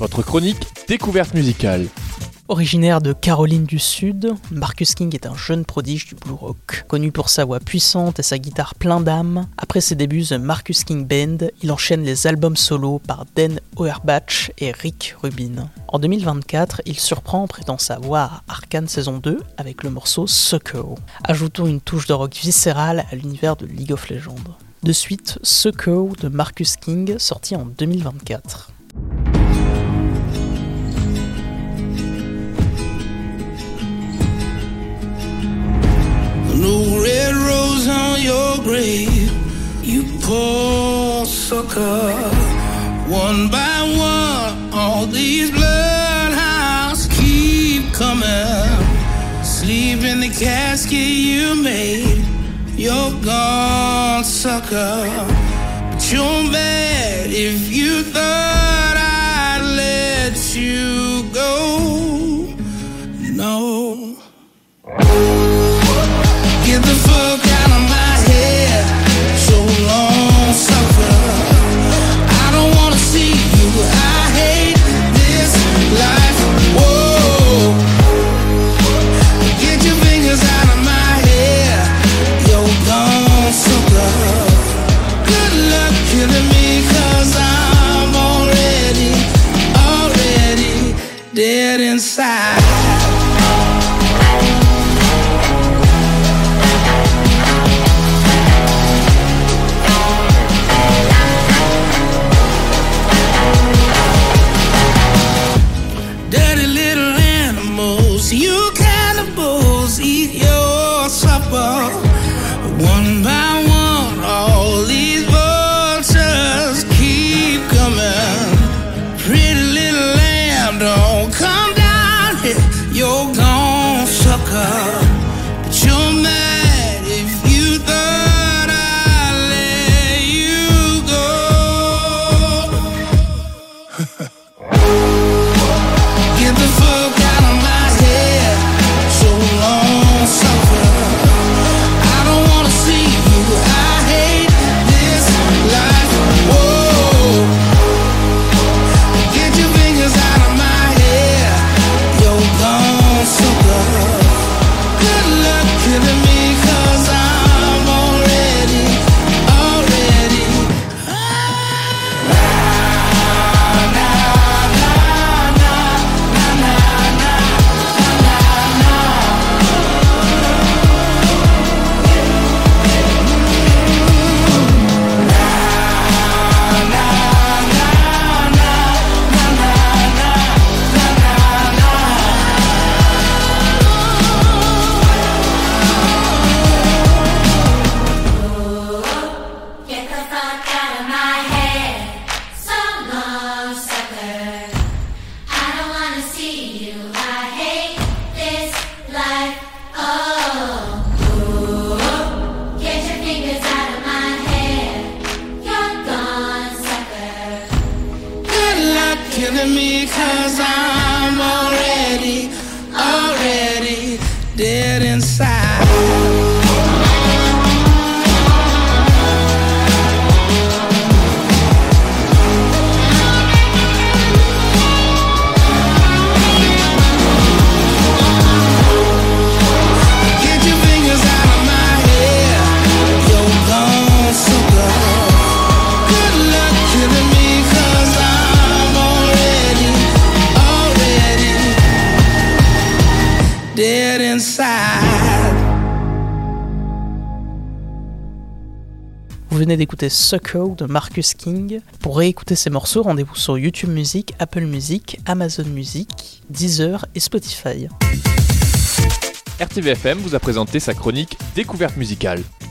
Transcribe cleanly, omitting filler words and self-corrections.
Votre chronique découverte musicale. Originaire de Caroline du Sud, Marcus King est un jeune prodige du blue rock. Connu pour sa voix puissante et sa guitare plein d'âme, après ses débuts The Marcus King Band, il enchaîne les albums solo par Dan Auerbach et Rick Rubin. En 2024, il surprend en prêtant sa voix à Arcane saison 2 avec le morceau Sucker. Ajoutons une touche de rock viscérale à l'univers de League of Legends. De suite, Sucker de Marcus King, sorti en 2024. No red rose on your grave, you poor sucker. One by one, all these bloodhounds keep coming. Sleep in the casket you made, you're gone, sucker. But you're mad if you thought I'd let you go. No. Get the fuck out of my head, so long, sucker. I don't wanna see you, I hate this life, whoa. Get your fingers out of my hair, you're gone, sucker. Good luck killing me, 'cause I'm already dead inside. You cannibals eat your supper. One by one, all these vultures keep coming. Pretty little lamb, don't come down here, you're gone, sucker. But you're mad if you thought I'd let you go. Get the fuck out of my head, so long, sucker. I don't wanna see you, I hate this life, whoa. Get your fingers out of my hair, you're gone, sucker. Good luck killing me, 'cause I'm already killing me, 'cause I'm already dead inside. Dead inside. Vous venez d'écouter Sucker de Marcus King. Pour réécouter ces morceaux, rendez-vous sur YouTube Music, Apple Music, Amazon Music, Deezer et Spotify. RTVFM vous a présenté sa chronique découverte musicale.